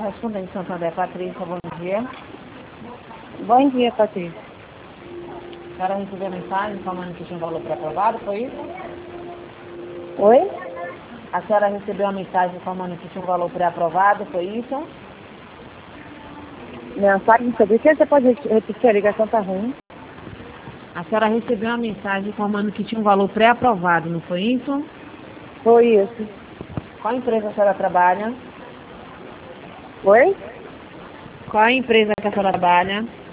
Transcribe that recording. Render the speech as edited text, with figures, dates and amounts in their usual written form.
Correspondente Santander, Patrícia, bom dia. Bom dia, Patrícia. A senhora recebeu a mensagem informando que tinha um valor pré-aprovado, foi isso? Oi? A senhora recebeu a mensagem informando que tinha um valor pré-aprovado, foi isso? Mensagem sobre o que? Você pode repetir? A ligação tá ruim. A senhora recebeu a mensagem informando que tinha um valor pré-aprovado, não foi isso? Foi isso. Qual empresa a senhora trabalha? Oi? Qual a empresa que a senhora trabalha?